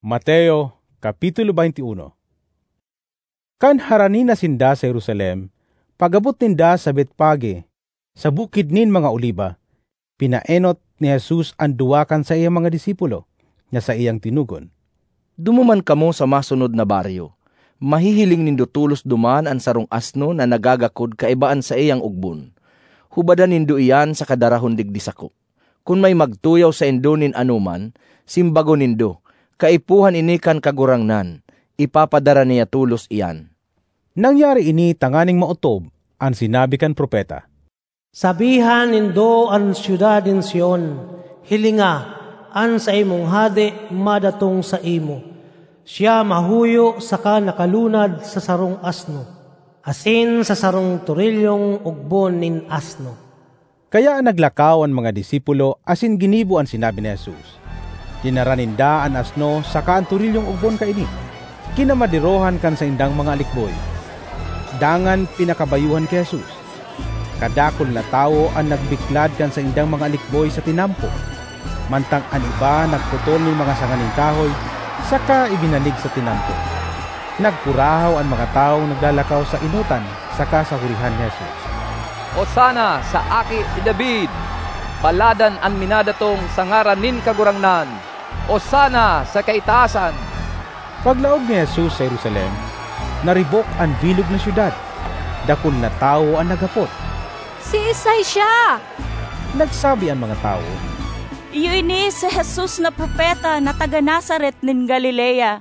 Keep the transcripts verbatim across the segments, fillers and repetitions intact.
Mateo, Kapitulo twenty-one. Kan harani na sinda sa Jerusalem, pagabot ninda sa Betpage, sa bukid nin mga oliba, pinaenot ni Jesus ang duwakan sa iyang mga disipulo, nga sa iyang tinugon. Dumuman kamo sa masunod na baryo. Mahihiling nindo tulos duman ang sarong asno na nagagakod kaibaan sa iyang ugbon. Hubadan nindo iyan sa kadarahon digdi sako. Kung may magtuyaw sa indo nin anuman, simbago nindo, kaipuhan ini kan kagurangnan, ipapadara niya tulos iyan. Nangyari ini tanganing mautob, ang sinabi kan propeta. Sabihan nindo ang siyudad in Sion, hilinga, an sa imong hade madatong sa imo. Siya mahuyo saka nakalunad sa sarong asno, asin sa sarong turilyong ugbon nin asno. Kaya naglakaw ang mga disipulo asin ginibo ang sinabi ni Jesus. Dinaraninda ang asno saka ang turilyong ugbon kaini. Kinamadirohan kan sa indang mga alikboy. Dangan pinakabayuhan kay Jesus. Kadakol na tao ang nagbiklad kan sa indang mga alikboy sa tinampo. Mantang ang iba nagputol ng mga sanganing kahoy, saka ibinalig sa tinampo. Nagpurahaw ang mga taong naglalakaw sa inutan, saka sa hurihan ni Jesus. Hosana sa aki ni David, paladan ang minadatong sa ngaran nin kagurangnan. Hosana sa kaitaasan. Paglaog ni Jesus sa Jerusalem, naribok ang bilog na syudad. Dakon na tao ang nagapot. Si Isay siya! Nagsabi ang mga tao, Iyo ini si Jesus na propeta na taga Nazaret nin Galilea.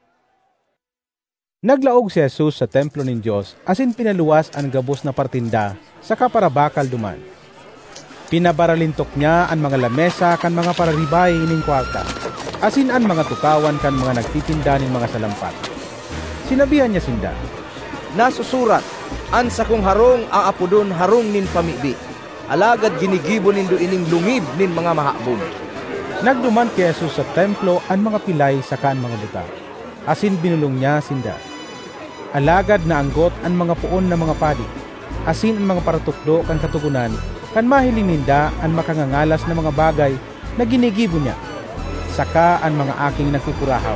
Naglaog si Jesus sa templo ng Diyos asin pinaluwas ang gabos na partinda sa kaparabakal duman. Pinabaralintok niya ang mga lamesa kan mga pararibay ining kwarta, asin ang mga tukawan kan mga nagtitinda ning mga salampat. Sinabihan niya sinda, Nasusurat, an sa kong harong ang apudon harong nin pamibi. Alagad ginigibo nindo ining lungib nin mga mahabog. Nagduman kay Jesus sa templo ang mga pilay saka ang mga buta, asin binulong niya sinda. Alagad na anggot ang mga puon na mga padi, asin ang mga paratukdo kan katugunan, kan mahiling ninda ang makangangalas na mga bagay na ginigibo niya, saka ang mga aking nagkukurahaw.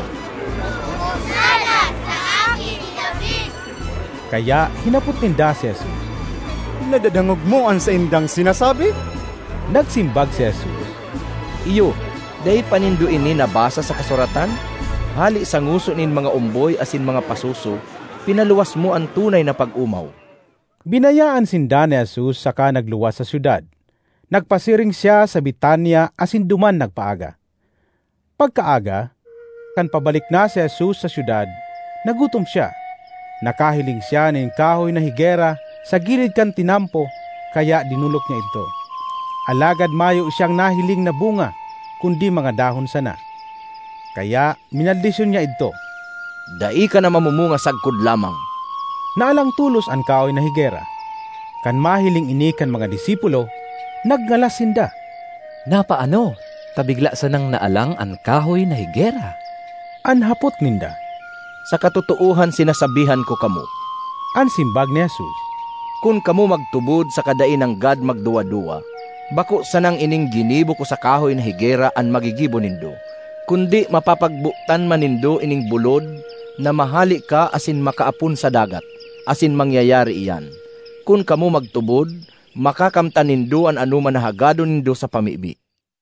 Hosana sa aking ni David! Kaya hinapot ninda si Jesus. Nadadangog mo ang sa indang sinasabi? Nagsimbag si Jesus. Iyo, dahi panindo ini nabasa sa kasuratan? Hali sa nguso nin mga umboy asin mga pasuso, pinaluwas mo ang tunay na pag-umaw. Binayaan sinda ni Jesus saka nagluwas sa syudad. Nagpasiring siya sa Betania asin duman nagpaaga. Pagkaaga, kan pabalik na si Jesus sa syudad, nagutom siya. Nakahiling siya ng kahoy na higera sa gilid kan tinampo, kaya dinulok niya ito. Alagad mayo siyang nahiling na bunga, kundi mga dahon sana. Kaya minaldisyon niya ito. Dai ka na mamumunga sagkod lamang. Naalang tulos ang kahoy na higera. Kan mahiling ini kan mga disipulo, nagngalas sinda. Napaano? Tabigla sa nang naalang ang kahoy na higera. Anhapot ninda. Sa katotohan sinasabihan ko kamo. Ansimbag ni Jesus. Kung kamo magtubod sa kadain ng God magduwa-duwa, bako sanang ining ginibo ko sa kahoy na higera ang magigibo nindo, kundi mapapagbuktan manindo ining bulod na mahali ka asin makaapun sa dagat, asin mangyayari iyan. Kung kamo magtubod, makakamtan nindo ang anuman na hagado nindo sa pamibi.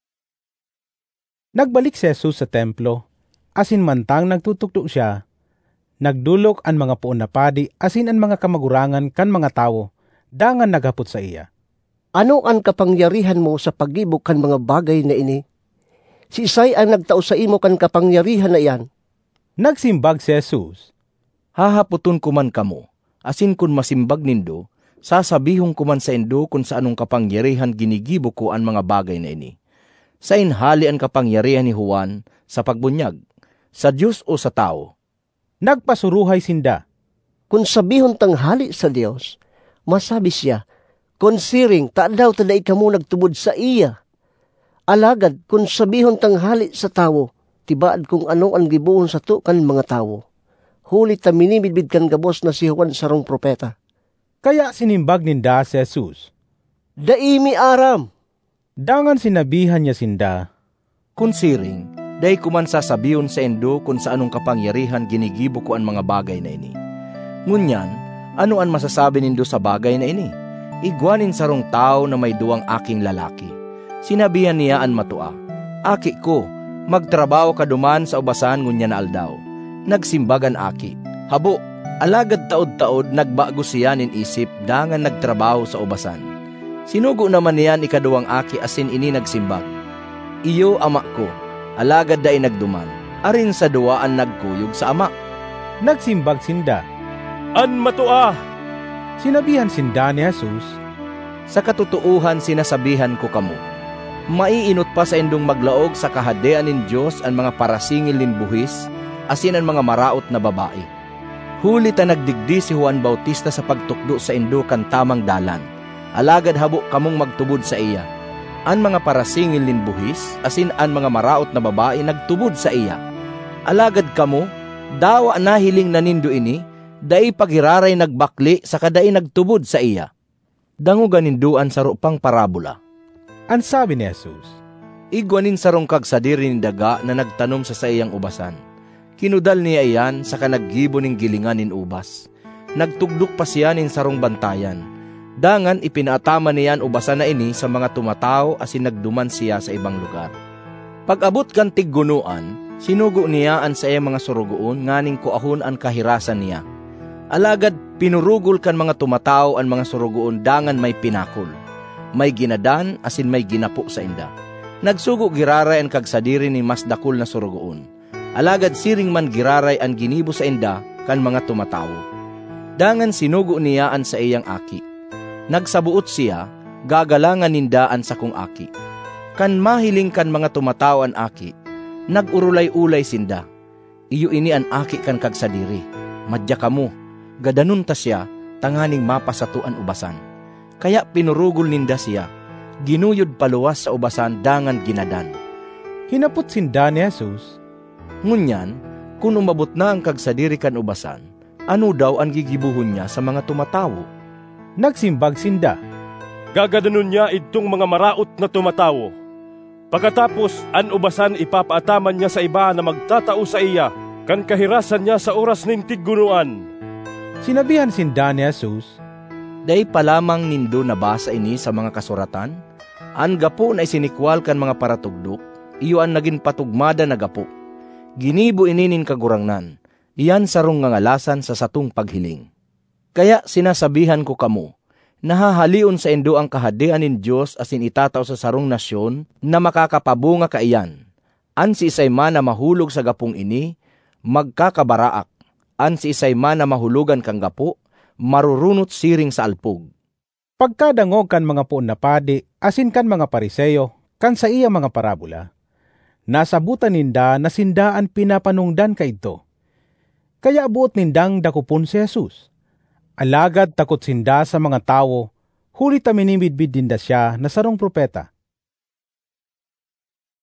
Nagbalik si Jesus sa templo, asin mantang nagtutukdo siya, nagdulok ang mga puon na padi asin ang mga kamagurangan kan mga tawo, dangan naghapot sa iya. Ano ang kapangyarihan mo sa pagibok kan mga bagay na ini? Si Isay ang nagtao sa imo kan kapangyarihan na iyan. Nagsimbag si Jesus. Hahaputon kuman kamo, asin kun masimbag nindo, sasabihon kuman sa indo kung sa anong kapangyarihan ginigibo ko ang mga bagay na ini. Sa inhali ang kapangyarihan ni Juan sa pagbunyag, sa Diyos o sa tao? Nagpasuruhay sinda. Kung sabihon tanghali sa Diyos, masabi siya, konsiring ta daw taday kamo nagtubod sa iya. Alagad kung sabihon tanghali sa tawo, tibaad kung ano ang gibuon sa to kan mga tawo. Huli ta minimidbid kan gabos na si Juan sarong propeta. Kaya sinimbag ninda si Jesus. Daimi aram. Dangan sinabihan niya sinda, Kunsiring, Day kuman sasabiyon sa indo kung sa anong kapangyarihan ginigibo ko ang mga bagay na ini. Ngunyan, ano ang masasabi nindo sa bagay na ini? Igwanin sarong tao na may duwang aking lalaki. Sinabihan niya an matua, Aki ko, magtrabaho ka duman sa ubasan ngunya na aldaw. Nagsimbagan aki. Habo, alagad taod-taod nagbago siya nin isip dangan nagtrabaho sa ubasan. Sinugo naman niyan ikaduwang aki asin ini nagsimbag. Iyo ama ko, alagad dahi nagduman. Arin sa duwaan nagkuyog sa ama. Nagsimbag sinda. An matua! Sinabihan sinda ni Jesus, Sa katutuuhan sinasabihan ko kamo, maiinot pa sa indong maglaog sa kahadean nin Diyos ang mga parasingil nin buhis, asin ang mga maraot na babae. Huli ta nagdigdi si Juan Bautista sa pagtukdo sa indo kan tamang dalan. Alagad habo kamong magtubod sa iya. An mga parasingil nin buhis, asin an mga maraot na babae nagtubod sa iya. Alagad kamo, dawa nahiling na nindo ini, dai pagiraray nagbakli sa kadai nagtubod sa iya. Dangugan ninduan sa rupang parabola. An sabi ni Jesus, Igwanin sarong kagsadiri ni daga na nagtanom sa sayang ubasan. Kinudal niya iyan sa kanaggibo ning gilingan nin ubas. Nagtugdok pa siya nin sarong bantayan. Dangan ipinaatama niyan ubasan na ini sa mga tumatao asin nagduman siya sa ibang lugar. Pag-abot kan tiggunuan, sinugo niya an sa iyang mga surugoon nganing kuahon an kahirasan niya. Alagad pinurugol kan mga tumatao an mga surugoon dangan may pinakol. May ginadan asin may ginapo sa inda. Nagsugo giraray ang kagsadiri ni mas dakul na surugoon. Alagad siring man giraray ang ginibo sa inda kan mga tumatao. Dangan sinugo niya an sa iyang aki. Nagsabuot siya, gagalangan nindaan sa kong aki. Kan mahiling kan mga tumatao an aki, nagurulay-ulay sinda. Iyo ini an aki kan kagsadiri. Madya kamo, gadanon ta siya, tanganing mapasatuan ubasan. Kaya pinurugol ninda siya, ginuyod paluwas sa ubasan dangan ginadan. Hinapot sinda ni Jesus, Ngunyan, kung umabot na ang kagsadiri kan ubasan, ano daw ang gigibuhon niya sa mga tumatawo? Nagsimbag sinda, Gagadanon niya itong mga maraot na tumatawo. Pagkatapos, an ubasan ipapaataman niya sa iba na magtatao sa iya, kan kahirasan niya sa oras nin tiggunuan. Sinabihan sinda ni Jesus, Day pa lamang nindo nabasa ini sa mga kasuratan, an gapo na isinikwal kan mga paratugdok, iyo an naging patugmada na gapo. Ginibo ininin kagurangnan, iyan sarong ngangalasan sa satong paghiling. Kaya sinasabihan ko kamo, nahahalion sa indo ang kahadean nin Diyos asin itataw sa sarong nasyon na makakapabunga kaiyan. An si isay man na mahulog sa gapong ini, magkakabaraak. An si isay man na mahulugan kang gapo, marurunot siring sa alpog. Pagkadangog kan mga puon na padi, asin kan mga pariseyo, kan sa iya mga parabola, nasabutan ninda na sindaan pinapanungdan kaito. Kaya buot nindang dakupon si Jesus. Alagad takot sinda sa mga tao, huli ta minimidbid dinda siya na sarong propeta.